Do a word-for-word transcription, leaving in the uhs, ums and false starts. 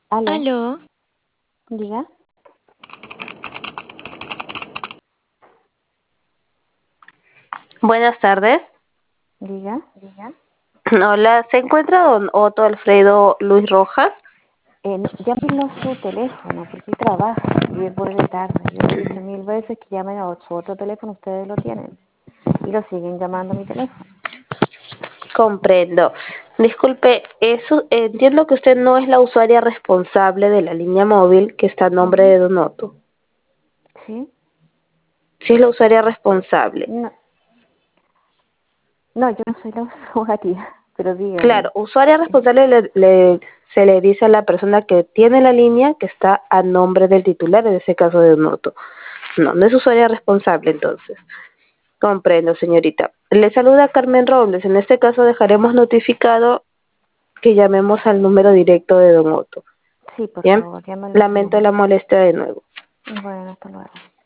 Aló, Aló, diga. Buenas tardes. Diga. Hola, ¿se encuentra don Otto Alfredo Luis Rojas? Eh, no, llámenlo a su teléfono, porque él trabaja y él vuelve tarde. Yo le he dicho mil veces que llamen a su otro teléfono, ustedes lo tienen. Y lo siguen llamando a mi teléfono. Comprendo. Disculpe, eso, entiendo que usted no es la usuaria responsable de la línea móvil que está a nombre Ujú. de don Otto. ¿Sí? Sí es la usuaria responsable. No, no, yo no soy la usuaria, pero dígame. Claro, usuaria responsable le, le- se le dice a la persona que tiene la línea que está a nombre del titular, en ese caso de don Otto. No, no es usuaria responsable entonces. Comprendo, señorita. Le saluda Carmen Robles. En este caso dejaremos notificado que llamemos al número directo de don Otto. Sí, por Bien, favor, llámenlo a ese lamento número. la molestia de nuevo. Bueno, hasta luego.